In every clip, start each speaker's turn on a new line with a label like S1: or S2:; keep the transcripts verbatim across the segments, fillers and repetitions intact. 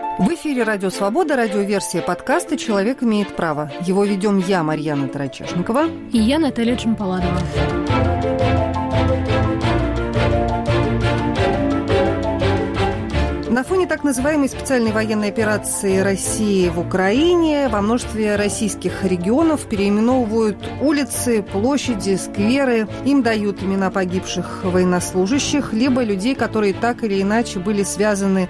S1: В эфире «Радио Свобода», радиоверсия подкаста «Человек имеет право». Его ведем я, Марьяна Тарачешникова.
S2: И я, Наталья Джампаладова.
S1: На фоне так называемой специальной военной операции России в Украине во множестве российских регионов переименовывают улицы, площади, скверы. Им дают имена погибших военнослужащих, либо людей, которые так или иначе были связаны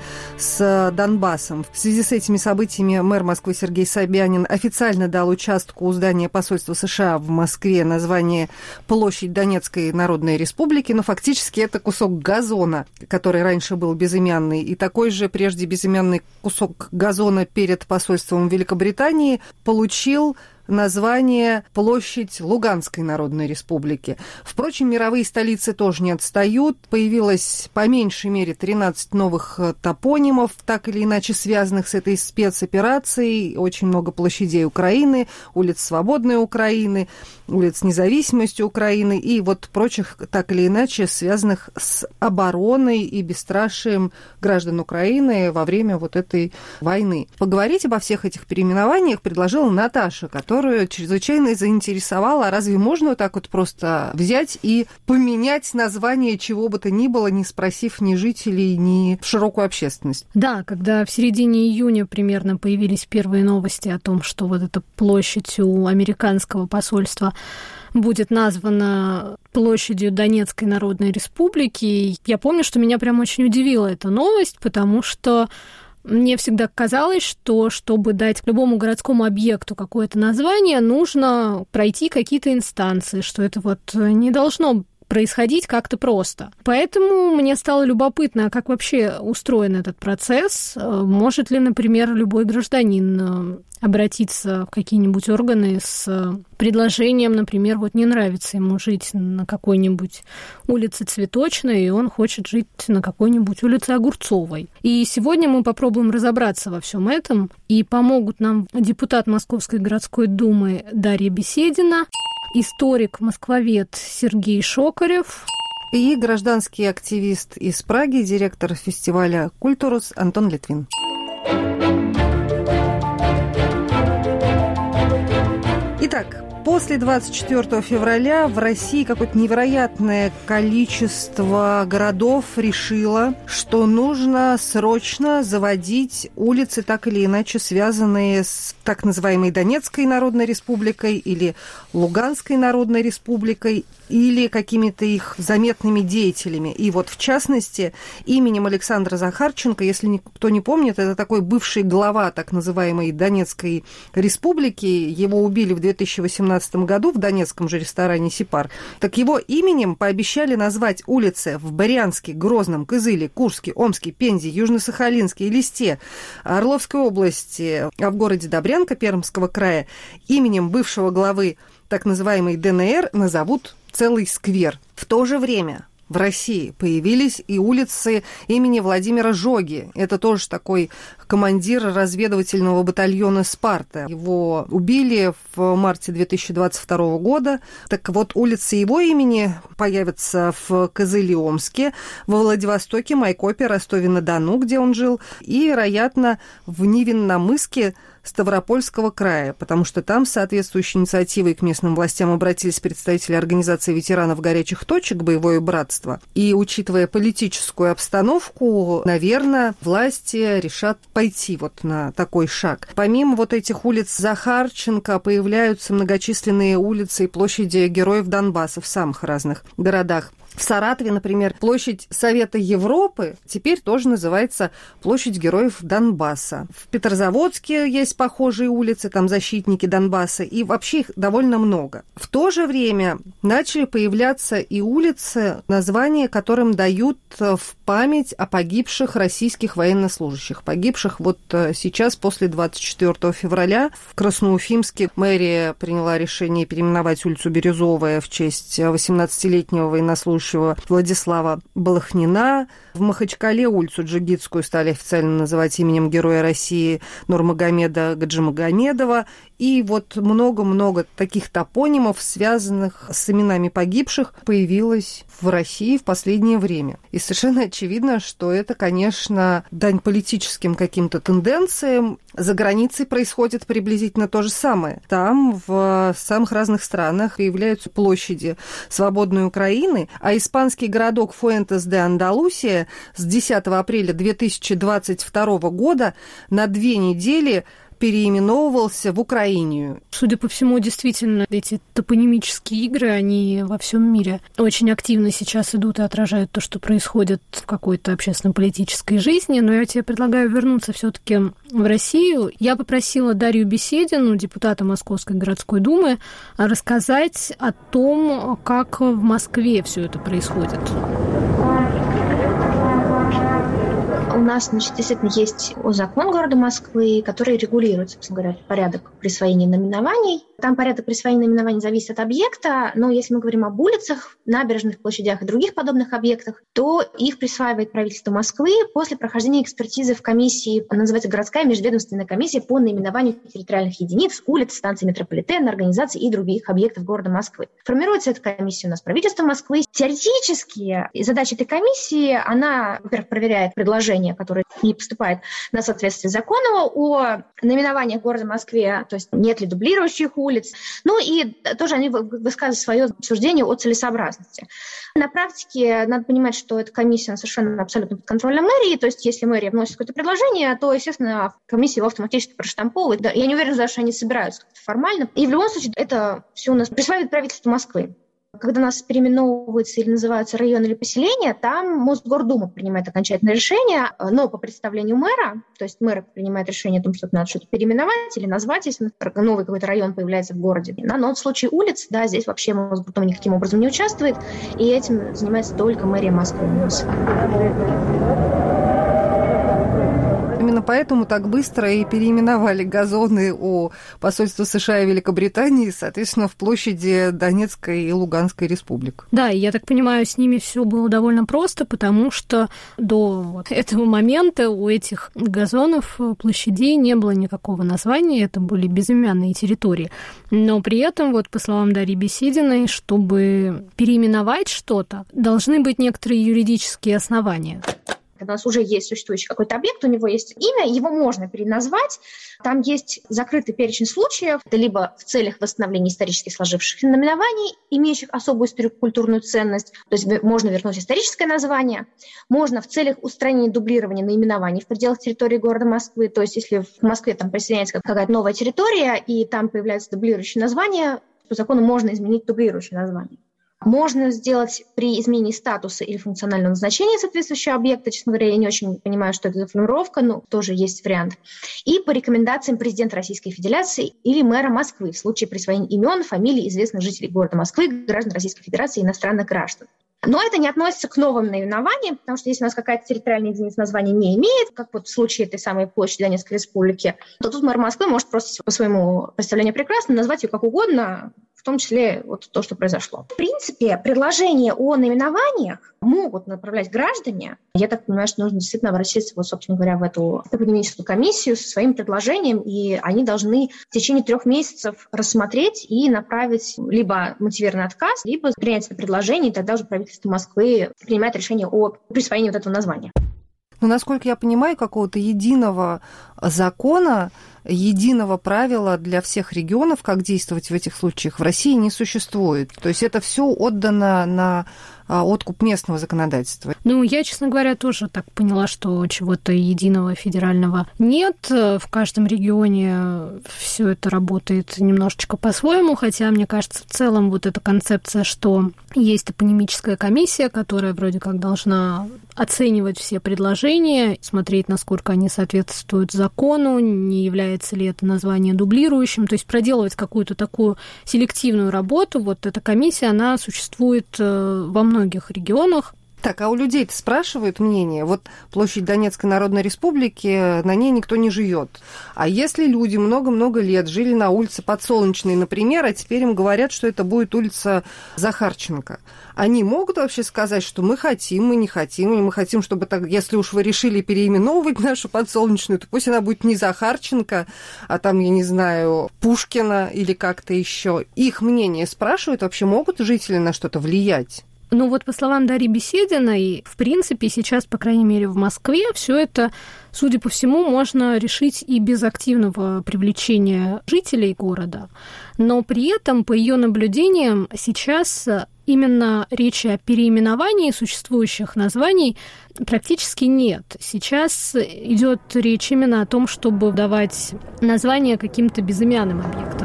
S1: с Донбассом. В связи с этими событиями мэр Москвы Сергей Собянин официально дал участку у здания посольства США в Москве название «Площадь Донецкой Народной Республики». Но фактически это кусок газона, который раньше был безымянный, и так Такой же прежде безымянный кусок газона перед посольством Великобритании получил название «Площадь Луганской Народной Республики». Впрочем, мировые столицы тоже не отстают. Появилось по меньшей мере тринадцать новых топонимов, так или иначе связанных с этой спецоперацией. Очень много площадей Украины, улиц Свободной Украины, улиц Независимости Украины и вот прочих, так или иначе, связанных с обороной и бесстрашием граждан Украины во время вот этой войны. Поговорить обо всех этих переименованиях предложила Наташа, которая которую чрезвычайно заинтересовала. А разве можно вот так вот просто взять и поменять название чего бы то ни было, не спросив ни жителей, ни широкую общественность?
S2: Да, когда в середине июня примерно появились первые новости о том, что вот эта площадь у американского посольства будет названа площадью Донецкой Народной Республики, я помню, что меня прям очень удивила эта новость, потому что мне всегда казалось, что чтобы дать любому городскому объекту какое-то название, нужно пройти какие-то инстанции, что это вот не должно происходить как-то просто. Поэтому мне стало любопытно, как вообще устроен этот процесс. Может ли, например, любой гражданин обратиться в какие-нибудь органы с предложением, например, вот не нравится ему жить на какой-нибудь улице Цветочной, и он хочет жить на какой-нибудь улице Огурцовой. И сегодня мы попробуем разобраться во всем этом, и помогут нам депутат Московской городской думы Дарья Беседина, историк-москвовед Сергей Шокарев
S1: и гражданский активист из Праги, директор фестиваля «Культурус» Антон Литвин. Итак, после двадцать четвёртого февраля в России какое-то невероятное количество городов решило, что нужно срочно заводить улицы, так или иначе связанные с так называемой Донецкой Народной Республикой или Луганской Народной Республикой, или какими-то их заметными деятелями. И вот, в частности, именем Александра Захарченко, если никто не помнит, это такой бывший глава так называемой Донецкой Республики. Его убили в две тысячи восемнадцатом году в донецком же ресторане «Сипар». Так его именем пообещали назвать улицы в Брянске, Грозном, Кызыле, Курске, Омске, Пензе, Южно-Сахалинске, Элисте, Орловской области, а в городе Добрянка Пермского края именем бывшего главы так называемой ДНР назовут целый сквер. В то же время в России появились и улицы имени Владимира Жоги. Это тоже такой командир разведывательного батальона «Спарта». Его убили в марте две тысячи двадцать второго года. Так вот, улицы его имени появятся в Кызыле, Омске, во Владивостоке, Майкопе, Ростове-на-Дону, где он жил, и, вероятно, в Невинномысске Ставропольского края, потому что там с соответствующей инициативой к местным властям обратились представители организации ветеранов горячих точек «Боевое братство». И, учитывая политическую обстановку, наверное, власти решат пойти вот на такой шаг. Помимо вот этих улиц Захарченко появляются многочисленные улицы и площади героев Донбасса в самых разных городах. В Саратове, например, площадь Совета Европы теперь тоже называется площадь героев Донбасса. В Петрозаводске есть похожие улицы, там защитники Донбасса, и вообще их довольно много. В то же время начали появляться и улицы, названия которым дают в память о погибших российских военнослужащих. Погибших вот сейчас, после двадцать четвёртого февраля, в Красноуфимске мэрия приняла решение переименовать улицу Бирюзовая в честь восемнадцатилетнего военнослужащего Владислава Балахнина. В Махачкале улицу Джигитскую стали официально называть именем героя России Нурмагомеда Гаджимагомедова. И вот много-много таких топонимов, связанных с именами погибших, появилось в России в последнее время. И совершенно очевидно, что это, конечно, дань политическим каким-то тенденциям. За границей происходит приблизительно то же самое. Там в самых разных странах появляются площади свободной Украины, а испанский городок Фуэнтес-де-Андалусия с десятого апреля две тысячи двадцать второго года на две недели переименовывался в Украинию.
S2: Судя по всему, действительно, эти топонимические игры, они во всем мире очень активно сейчас идут и отражают то, что происходит в какой-то общественно-политической жизни. Но я тебе предлагаю вернуться все-таки в Россию. Я попросила Дарью Беседину, депутата Московской городской думы, рассказать о том, как в Москве все это происходит.
S3: У нас, значит, действительно есть закон города Москвы, который регулирует, собственно говоря, порядок присвоения наименований. Там порядок присвоения наименований зависит от объекта, но если мы говорим об улицах, набережных площадях и других подобных объектах, то их присваивает правительство Москвы после прохождения экспертизы в комиссии, называется городская межведомственная комиссия по наименованию территориальных единиц, улиц, станций метрополитена, организаций и других объектов города Москвы. Формируется эта комиссия у нас правительством Москвы. Теоретически задача этой комиссии, она, во-первых, проверяет предложение, которое не поступает на соответствие закону о наименованиях города Москве, то есть нет ли дублирующих улиц. Ну и тоже они высказывают свое суждение о целесообразности. На практике надо понимать, что эта комиссия совершенно абсолютно под контролем мэрии, то есть если мэрия вносит какое-то предложение, то, естественно, комиссия его автоматически проштамповывает. Да, я не уверена, что они собираются формально. И в любом случае это все у нас присваивает правительство Москвы. Когда у нас переименовываются или называются районы или поселения, там Мосгордума принимает окончательное решение, но по представлению мэра, то есть мэр принимает решение о том, что надо что-то переименовать или назвать, если новый какой-то район появляется в городе. Но в случае улиц, да, здесь вообще Мосгордума никаким образом не участвует, и этим занимается только мэрия Москвы.
S1: Именно поэтому так быстро и переименовали газоны у посольства США и Великобритании, соответственно, в площади Донецкой и Луганской республик.
S2: Да, и я так понимаю, с ними все было довольно просто, потому что до вот этого момента у этих газонов, площадей не было никакого названия, это были безымянные территории. Но при этом, вот по словам Дарьи Бесединой, чтобы переименовать что-то, должны быть некоторые юридические основания.
S3: Когда у нас уже есть существующий какой-то объект, у него есть имя, его можно переназвать. Там есть закрытый перечень случаев, это либо в целях восстановления исторически сложившихся наименований, имеющих особую историко-культурную ценность, то есть можно вернуть историческое название, можно в целях устранения дублирования наименований в пределах территории города Москвы, то есть если в Москве там присоединяется какая-то новая территория, и там появляется дублирующее название, по закону можно изменить дублирующее название. Можно сделать при изменении статуса или функционального назначения соответствующего объекта. Честно говоря, я не очень понимаю, что это за формулировка, но тоже есть вариант. И по рекомендациям президента Российской Федерации или мэра Москвы в случае присвоения имен, фамилий известных жителей города Москвы, граждан Российской Федерации и иностранных граждан. Но это не относится к новым наименованиям, потому что если у нас какая-то территориальная единица названия не имеет, как вот в случае этой самой площади Донецкой республики, то тут мэр Москвы может просто по своему представлению прекрасно назвать ее как угодно, в том числе вот то, что произошло. В принципе, предложения о наименованиях могут направлять граждане. Я так понимаю, что нужно действительно обратиться, вот, собственно говоря, в эту топонимическую комиссию со своим предложением, и они должны в течение трех месяцев рассмотреть и направить либо мотивированный отказ, либо принять это предложение, и тогда уже правительство Москвы принимает решение о присвоении вот этого названия.
S1: Но, насколько я понимаю, какого-то единого закона, единого правила для всех регионов, как действовать в этих случаях, в России не существует. То есть это все отдано на откуп местного законодательства.
S2: Ну, я, честно говоря, тоже так поняла, что чего-то единого федерального нет. В каждом регионе все это работает немножечко по-своему, хотя, мне кажется, в целом вот эта концепция, что есть топонимическая комиссия, которая вроде как должна оценивать все предложения, смотреть, насколько они соответствуют закону, не является ли это название дублирующим, то есть проделывать какую-то такую селективную работу. Вот эта комиссия, она существует во многих регионах.
S1: Так, а у людей-то спрашивают мнение? Вот площадь Донецкой Народной Республики, на ней никто не живет. А если люди много-много лет жили на улице Подсолнечной, например, а теперь им говорят, что это будет улица Захарченко, они могут вообще сказать, что мы хотим, мы не хотим, или мы хотим, чтобы так, если уж вы решили переименовывать нашу Подсолнечную, то пусть она будет не Захарченко, а там, я не знаю, Пушкина или как-то еще. Их мнение спрашивают, вообще могут жители на что-то влиять?
S2: Ну вот, по словам Дарьи Бесединой, в принципе, сейчас, по крайней мере, в Москве все это, судя по всему, можно решить и без активного привлечения жителей города. Но при этом, по ее наблюдениям, сейчас именно речи о переименовании существующих названий практически нет. Сейчас идет речь именно о том, чтобы давать названия каким-то безымянным объектам.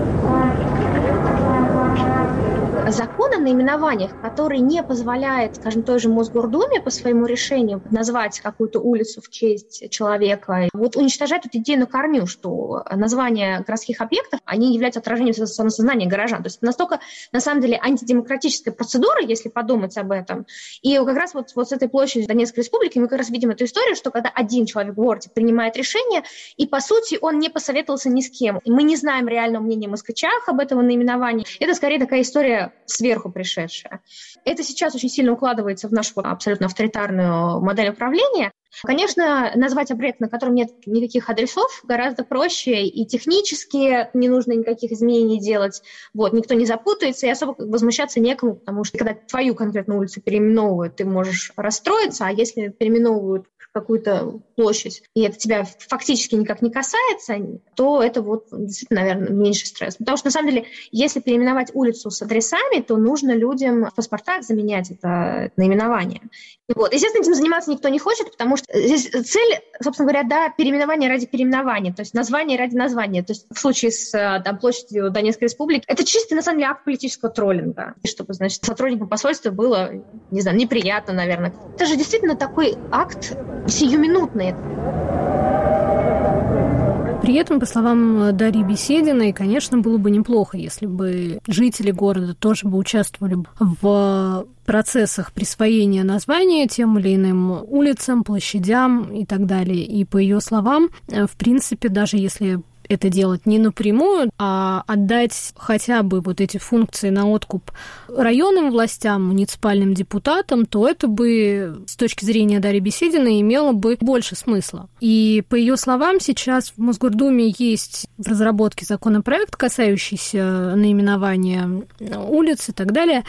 S3: Закон о наименованиях, который не позволяет, скажем, той же Мосгордуме по своему решению назвать какую-то улицу в честь человека, вот уничтожает эту идею на корню, что названия городских объектов, они являются отражением самосознания горожан. То есть это настолько, на самом деле, антидемократическая процедура, если подумать об этом. И как раз вот, вот с этой площади Донецкой Республики мы как раз видим эту историю, что когда один человек в городе принимает решение, и, по сути, он не посоветовался ни с кем. И мы не знаем реального мнения москвичах об этом наименовании. Это, скорее, такая история сверху пришедшая. Это сейчас очень сильно укладывается в нашу абсолютно авторитарную модель управления. Конечно, назвать объект, на котором нет никаких адресов, гораздо проще, и технически не нужно никаких изменений делать. Вот, никто не запутается, и особо возмущаться некому, потому что когда твою конкретную улицу переименовывают, ты можешь расстроиться, а если переименовывают какую-то площадь, и это тебя фактически никак не касается, то это вот действительно, наверное, меньше стресс. Потому что, на самом деле, если переименовать улицу с адресами, то нужно людям в паспортах заменять это наименование. Вот. Естественно, этим заниматься никто не хочет, потому что здесь цель, собственно говоря, да, переименование ради переименования, то есть название ради названия. То есть в случае с там, площадью Донецкой Республики это чисто, на самом деле, акт политического троллинга, чтобы, значит, сотрудникам посольства было, не знаю, неприятно, наверное. Это же действительно такой акт сиюминутный.
S2: При этом, по словам Дарьи Бесединой, конечно, было бы неплохо, если бы жители города тоже бы участвовали в процессах присвоения названия тем или иным улицам, площадям и так далее. И по ее словам, в принципе, даже если это делать не напрямую, а отдать хотя бы вот эти функции на откуп районным властям, муниципальным депутатам, то это бы с точки зрения Дарьи Бесединой имело бы больше смысла. И по ее словам, сейчас в Мосгордуме есть в разработке законопроект, касающийся наименования улиц и так далее,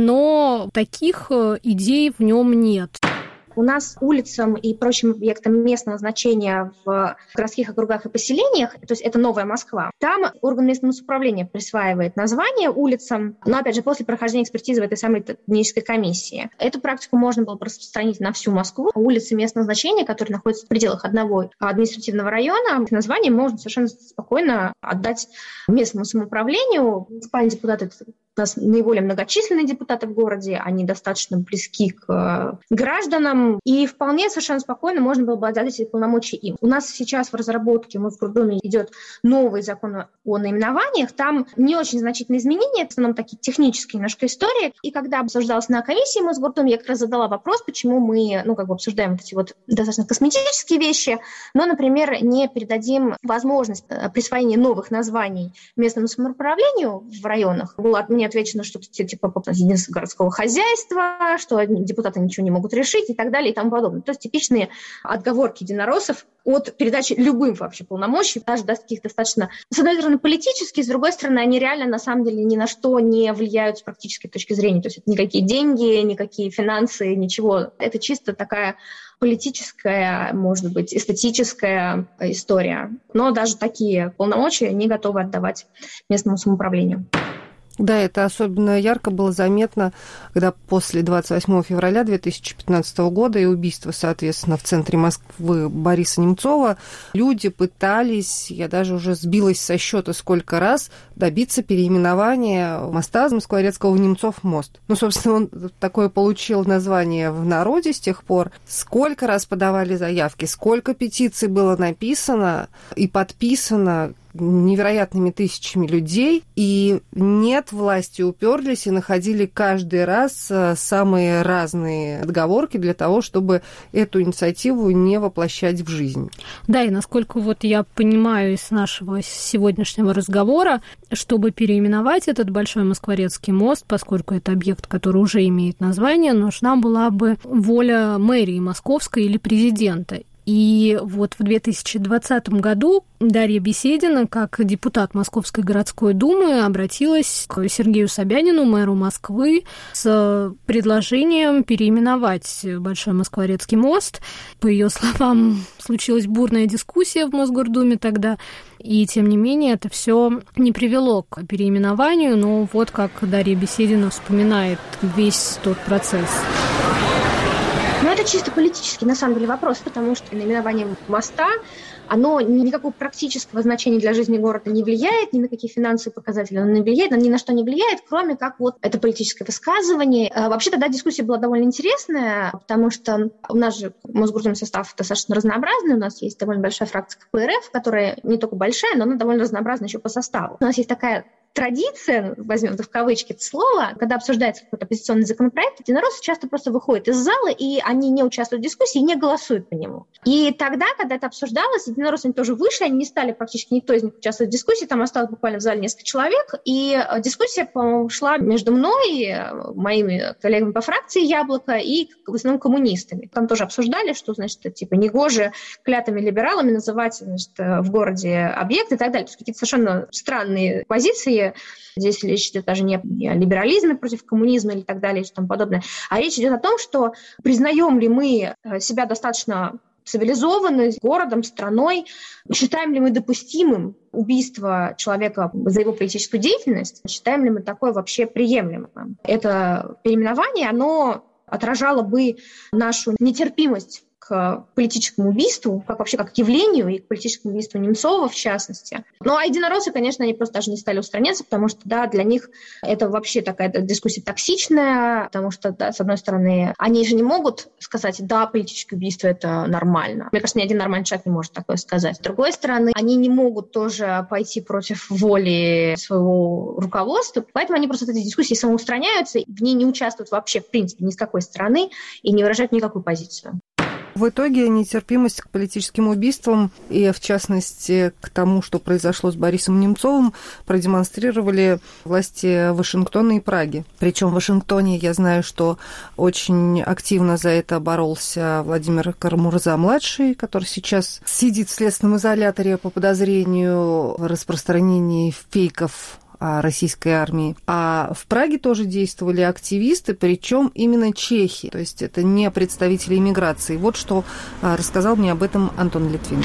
S2: но таких идей в нем нет.
S3: У нас улицам и прочим объектам местного значения в городских округах и поселениях, то есть это Новая Москва, там орган местного самоуправления присваивает название улицам, но, опять же, после прохождения экспертизы в этой самой технической комиссии. Эту практику можно было распространить на всю Москву. Улицы местного значения, которые находятся в пределах одного административного района, название можно совершенно спокойно отдать местному самоуправлению. Муниципальные депутаты — у нас наиболее многочисленные депутаты в городе, они достаточно близки к гражданам, и вполне совершенно спокойно можно было бы отдать эти полномочия им. У нас сейчас в разработке в Мосгордуме идет новый закон о наименованиях, там не очень значительные изменения, в основном такие технические немножко истории, и когда обсуждалось на комиссии Мосгордуме, я как раз задала вопрос, почему мы, ну, как бы обсуждаем вот эти вот достаточно косметические вещи, но, например, не передадим возможность присвоения новых названий местному самоуправлению в районах. Было от меня отвечено что-то типа единства городского хозяйства, что депутаты ничего не могут решить и так далее и тому подобное. То есть типичные отговорки единороссов от передачи любым вообще полномочий, даже таких достаточно, с одной стороны, политических, с другой стороны, они реально на самом деле ни на что не влияют с практической точки зрения. То есть это никакие деньги, никакие финансы, ничего. Это чисто такая политическая, может быть, эстетическая история. Но даже такие полномочия не готовы отдавать местному самоуправлению.
S1: Да, это особенно ярко было заметно, когда после двадцать восьмого февраля две тысячи пятнадцатого года и убийства, соответственно, в центре Москвы Бориса Немцова, люди пытались, я даже уже сбилась со счета сколько раз, добиться переименования моста Москворецкого в Немцов мост. Ну, собственно, он такое получил название в народе с тех пор. Сколько раз подавали заявки, сколько петиций было написано и подписано. невероятными тысячами людей, и нет, власти уперлись и находили каждый раз самые разные отговорки для того, чтобы эту инициативу не воплощать в жизнь.
S2: Да, и насколько вот я понимаю из нашего сегодняшнего разговора, чтобы переименовать этот Большой Москворецкий мост, поскольку это объект, который уже имеет название, нужна была бы воля мэрии московской или президента. И вот в две тысячи двадцатом году Дарья Беседина, как депутат Московской городской думы, обратилась к Сергею Собянину, мэру Москвы, с предложением переименовать Большой Москворецкий мост. По ее словам, случилась бурная дискуссия в Мосгордуме тогда, и тем не менее это все не привело к переименованию, но вот как Дарья Беседина вспоминает весь тот процесс.
S3: Ну, это чисто политический, на самом деле, вопрос, потому что наименование моста, оно никакого практического значения для жизни города не влияет, ни на какие финансовые показатели оно не влияет, оно ни на что не влияет, кроме как вот это политическое высказывание. Вообще тогда дискуссия была довольно интересная, потому что у нас же Мосгордумный состав достаточно разнообразный, у нас есть довольно большая фракция КПРФ, которая не только большая, но она довольно разнообразна еще по составу. У нас есть такая традиция, возьмем это в кавычки это слово, когда обсуждается какой-то оппозиционный законопроект, единороссы часто просто выходят из зала, и они не участвуют в дискуссии и не голосуют по нему. И тогда, когда это обсуждалось, единороссы тоже вышли, они не стали практически никто из них участвовать в дискуссии, там осталось буквально в зале несколько человек, и дискуссия, по-моему, шла между мной, моими коллегами по фракции «Яблоко» и в основном коммунистами. Там тоже обсуждали, что, значит, типа негоже клятыми либералами называть, значит, в городе объекты и так далее. То есть какие-то совершенно странные позиции. Здесь речь идет даже не о либерализме против коммунизма или так далее и тому подобное, а речь идет о том, что признаем ли мы себя достаточно цивилизованным городом, страной, считаем ли мы допустимым убийство человека за его политическую деятельность, считаем ли мы такое вообще приемлемым. Это переименование, оно отражало бы нашу нетерпимость к политическому убийству, как вообще как к явлению, и к политическому убийству Немцова в частности. Ну, а единороссы, конечно, они просто даже не стали устраняться, потому что, да, для них это вообще такая дискуссия токсичная, потому что, да, с одной стороны, они же не могут сказать, да, политическое убийство – это нормально. Мне кажется, ни один нормальный человек не может такое сказать. С другой стороны, они не могут тоже пойти против воли своего руководства, поэтому они просто от этой дискуссии самоустраняются, в ней не участвуют вообще, в принципе, ни с какой стороны и не выражают никакую позицию.
S1: В итоге нетерпимость к политическим убийствам и, в частности, к тому, что произошло с Борисом Немцовым, продемонстрировали власти Вашингтона и Праги. Причем в Вашингтоне я знаю, что очень активно за это боролся Владимир Карамурза-младший, который сейчас сидит в следственном изоляторе по подозрению в распространении фейков о российской армии. А в Праге тоже действовали активисты, причем именно чехи. То есть это не представители иммиграции. Вот что рассказал мне об этом Антон Литвин.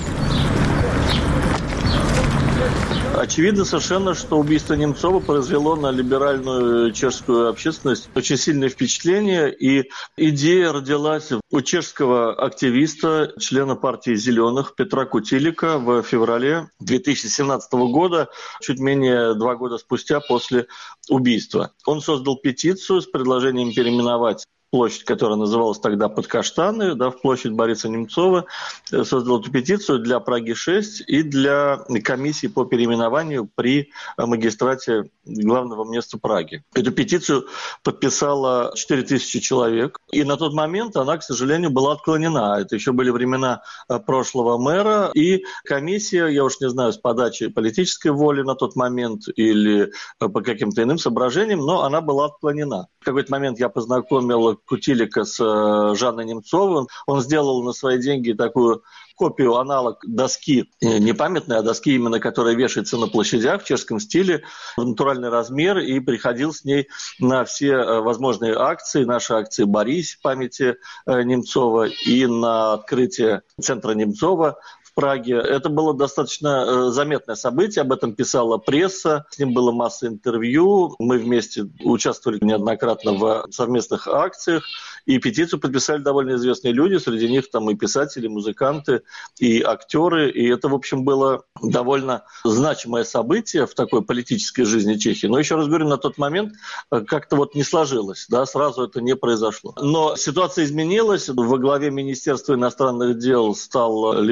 S4: Очевидно совершенно, что убийство Немцова произвело на либеральную чешскую общественность очень сильное впечатление, и идея родилась у чешского активиста, члена партии «Зеленых» Петра Кутилика в феврале две тысячи семнадцатого года, чуть менее два года спустя после убийства. Он создал петицию с предложением переименовать площадь, которая называлась тогда Подкаштаны, да, в площадь Бориса Немцова, создал эту петицию для Праги шесть и для комиссии по переименованию при магистрате главного места Праги. Эту петицию подписало четыре тысячи человек, и на тот момент она, к сожалению, была отклонена. Это еще были времена прошлого мэра, и комиссия, я уж не знаю, с подачи политической воли на тот момент или по каким-то иным соображениям, но она была отклонена. В какой-то момент я познакомил Кутилика с Жанной Немцовой. Он сделал на свои деньги такую копию, аналог доски, не памятной, а доски именно, которая вешается на площадях в чешском стиле, в натуральный размер, и приходил с ней на все возможные акции, наши акции «Борись» в памяти Немцова и на открытие центра Немцова в Праге. Это было достаточно заметное событие, об этом писала пресса, с ним было масса интервью, мы вместе участвовали неоднократно в совместных акциях, и петицию подписали довольно известные люди, среди них там и писатели, и музыканты, и актеры, и это, в общем, было довольно значимое событие в такой политической жизни Чехии. Но еще раз говорю, на тот момент как-то вот не сложилось, да, сразу это не произошло. Но ситуация изменилась, во главе Министерства иностранных дел стал либеральный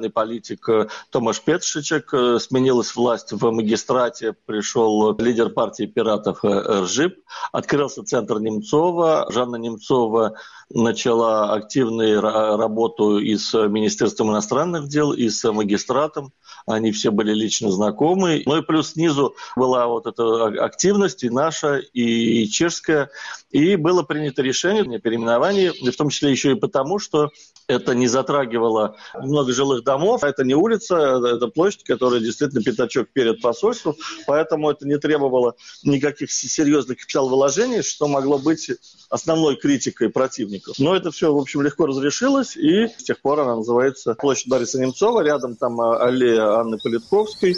S4: либеральный политик Томаш Петшичек. Сменилась власть в магистрате, пришел лидер партии пиратов Ржип. Открылся центр Немцова. Жанна Немцова начала активную работу и с Министерством иностранных дел, и с магистратом. Они все были лично знакомы. Ну и плюс снизу была вот эта активность и наша, и чешская. И было принято решение о переименовании, в том числе еще и потому, что это не затрагивало много жилых домов. Это не улица, это площадь, которая действительно пятачок перед посольством. Поэтому это не требовало никаких серьезных капиталовложений, что могло быть основной критикой противников. Но это все, в общем, легко разрешилось. И с тех пор она называется площадь Бориса Немцова. Рядом там аллея Анны Политковской.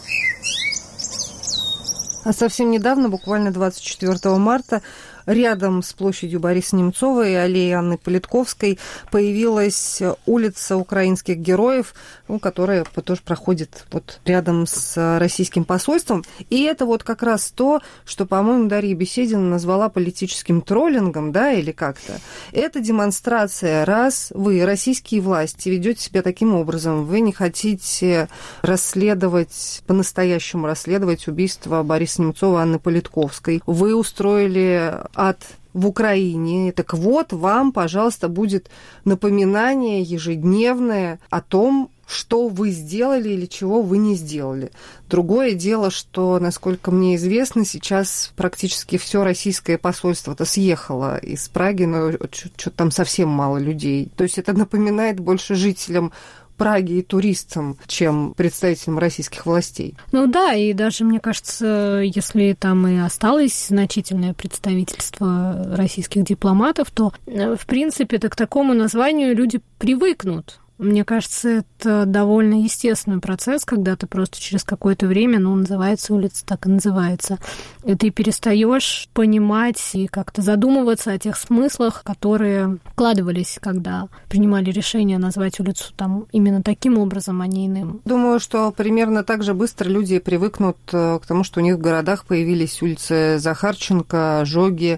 S1: А совсем недавно, буквально двадцать четвёртого марта, рядом с площадью Бориса Немцова и аллеей Анны Политковской появилась улица украинских героев, ну, которая тоже проходит вот рядом с российским посольством. И это вот как раз то, что, по-моему, Дарья Беседина назвала политическим троллингом, да, или как-то. Это демонстрация, раз вы, российские власти, ведете себя таким образом, вы не хотите расследовать, по-настоящему расследовать убийство Бориса Немцова и Анны Политковской. Вы устроили ад в Украине. Так вот, вам, пожалуйста, будет напоминание ежедневное о том, что вы сделали или чего вы не сделали. Другое дело, что, насколько мне известно, сейчас практически все российское посольство-то съехало из Праги, но что-то там совсем мало людей. То есть это напоминает больше жителям Праги и туристам, чем представителям российских властей.
S2: Ну да, и даже, мне кажется, если там и осталось значительное представительство российских дипломатов, то, в принципе, к такому названию люди привыкнут. Мне кажется, это довольно естественный процесс, когда ты просто через какое-то время, ну, называется улица, так и называется, и ты перестаешь понимать и как-то задумываться о тех смыслах, которые вкладывались, когда принимали решение назвать улицу там именно таким образом, а не иным.
S1: Думаю, что примерно так же быстро люди привыкнут к тому, что у них в городах появились улицы Захарченко, Жоги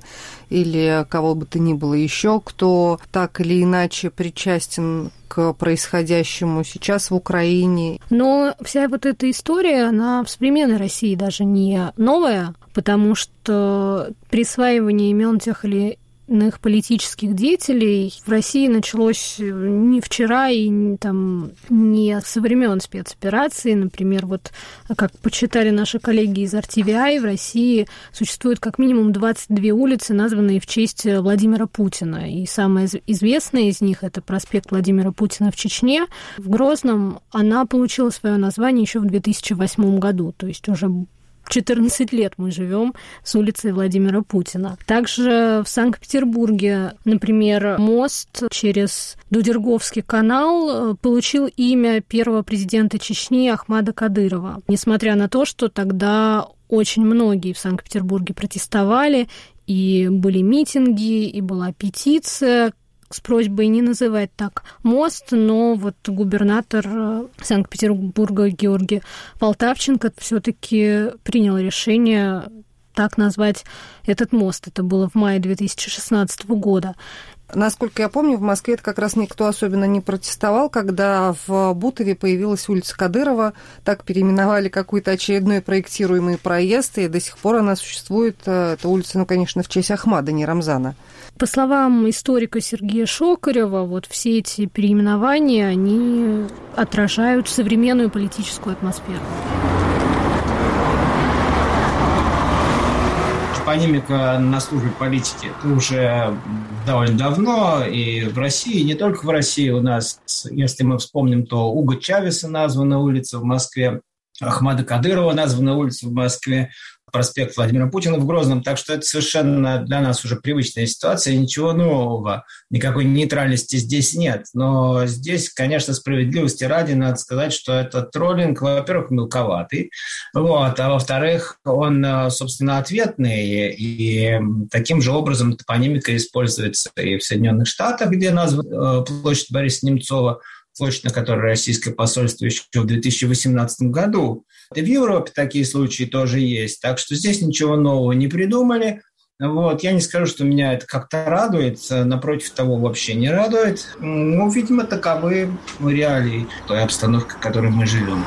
S1: или кого бы то ни было еще, кто так или иначе причастен к происходящему сейчас в Украине.
S2: Но вся вот эта история, она в современной России даже не новая, потому что присваивание имен тех или иных политических деятелей в России началось не вчера и не, там, не со времен спецоперации. Например, вот как почитали наши коллеги из эр ти ви ай, в России существует как минимум двадцать две улицы, названные в честь Владимира Путина. И самая известная из них – это проспект Владимира Путина в Чечне. В Грозном она получила свое название еще в две тысячи восьмом году, то есть уже четырнадцать лет мы живем с улицей Владимира Путина. Также в Санкт-Петербурге, например, мост через Дудерговский канал получил имя первого президента Чечни Ахмада Кадырова. Несмотря на то, что тогда очень многие в Санкт-Петербурге протестовали, и были митинги, и была петиция с просьбой не называть так мост, но вот губернатор Санкт-Петербурга Георгий Полтавченко все-таки принял решение так назвать этот мост. Это было в мае две тысячи шестнадцатого года.
S1: Насколько я помню, в Москве это как раз никто особенно не протестовал, когда в Бутове появилась улица Кадырова, так переименовали какой-то очередной проектируемый проезд, и до сих пор она существует. Эта улица, ну, конечно, в честь Ахмада, не Рамзана.
S2: По словам историка Сергея Шокарева, вот все эти переименования, они отражают современную политическую атмосферу.
S5: Топонимика на службе политики это уже довольно давно, и в России, не только в России у нас, если мы вспомним, то Уго Чавеса названа улица в Москве, Ахмада Кадырова названа улица в Москве, проспект Владимира Путина в Грозном, так что это совершенно для нас уже привычная ситуация, ничего нового, никакой нейтральности здесь нет. Но здесь, конечно, справедливости ради надо сказать, что этот троллинг, во-первых, мелковатый, вот, а во-вторых, он, собственно, ответный, и таким же образом топонимика используется и в Соединенных Штатах, где названа площадь Бориса Немцова, площадь, на которой российское посольство еще в две тысячи восемнадцатом году. И в Европе такие случаи тоже есть. Так что здесь ничего нового не придумали. Вот. Я не скажу, что меня это как-то радует, напротив того, вообще не радует. Ну, видимо, таковы реалии той обстановки, в которой мы живем.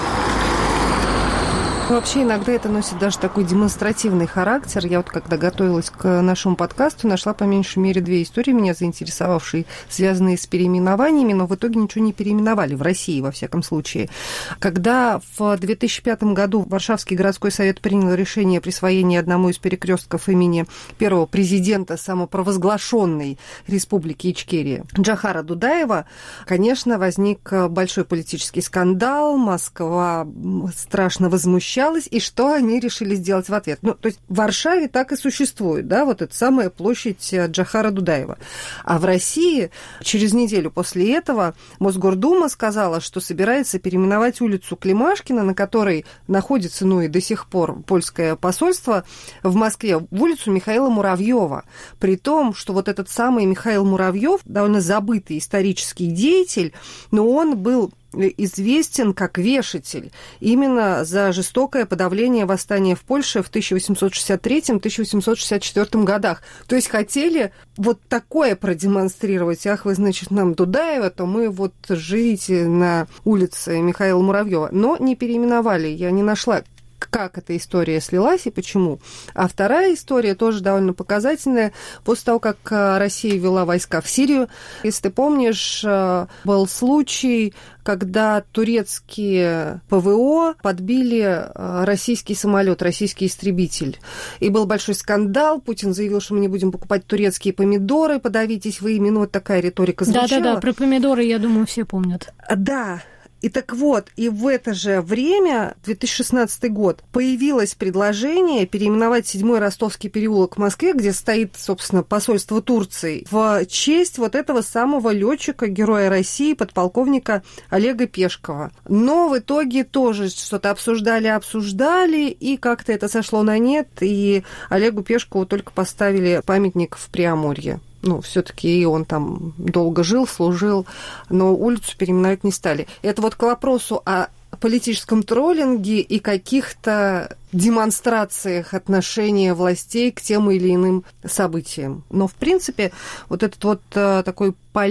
S1: Вообще иногда это носит даже такой демонстративный характер. Я вот когда готовилась к нашему подкасту, нашла по меньшей мере две истории, меня заинтересовавшие, связанные с переименованиями, но в итоге ничего не переименовали в России, во всяком случае. Когда в две тысячи пятом году Варшавский городской совет принял решение о присвоении одному из перекрестков имени первого президента самопровозглашенной Республики Ичкерия Джохара Дудаева, конечно, возник большой политический скандал, Москва страшно возмущалась, и что они решили сделать в ответ? Ну, то есть в Варшаве так и существует, да, вот эта самая площадь Джохара Дудаева. А в России через неделю после этого Мосгордума сказала, что собирается переименовать улицу Климашкина, на которой находится, ну и до сих пор, польское посольство в Москве, в улицу Михаила Муравьева. При том, что вот этот самый Михаил Муравьев, довольно забытый исторический деятель, но он был известен как вешатель именно за жестокое подавление восстания в Польше в тысяча восемьсот шестьдесят третьем — тысяча восемьсот шестьдесят четвёртом годах. То есть хотели вот такое продемонстрировать. Ах, вы, значит, нам Дудаева, то мы вот живите на улице Михаила Муравьева. Но не переименовали. Я не нашла, как эта история слилась и почему. А вторая история тоже довольно показательная. После того, как Россия ввела войска в Сирию, если ты помнишь, был случай, когда турецкие ПВО подбили российский самолет, российский истребитель. И был большой скандал. Путин заявил, что мы не будем покупать турецкие помидоры, подавитесь вы ими. Ну, вот такая риторика звучала.
S2: Да-да-да, про помидоры, я думаю, все помнят.
S1: Да. И так вот, и в это же время, две тысячи шестнадцатый год, появилось предложение переименовать седьмой Ростовский переулок в Москве, где стоит, собственно, посольство Турции, в честь вот этого самого летчика, героя России, подполковника Олега Пешкова. Но в итоге тоже что-то обсуждали-обсуждали, и как-то это сошло на нет, и Олегу Пешкову только поставили памятник в Преамурье. Ну, все-таки он там долго жил, служил, но улицу переименовать не стали. Это вот к вопросу о политическом троллинге и каких-то демонстрациях отношения властей к тем или иным событиям. Но, в принципе, вот этот вот такой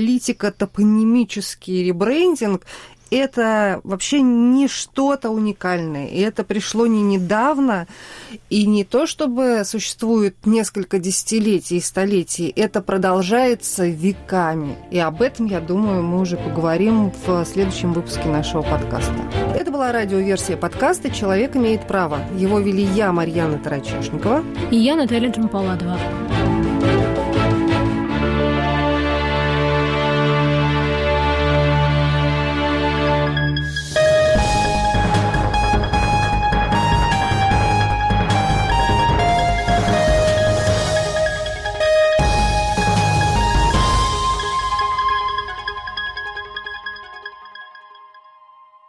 S1: политико-топонимический ребрендинг – это вообще не что-то уникальное. И это пришло не недавно, и не то, чтобы существует несколько десятилетий и столетий. Это продолжается веками. И об этом, я думаю, мы уже поговорим в следующем выпуске нашего подкаста. Это была радиоверсия подкаста «Человек имеет право». Его вели я, Марьяна Тарачешникова.
S2: И я, Наталья Джампаладова.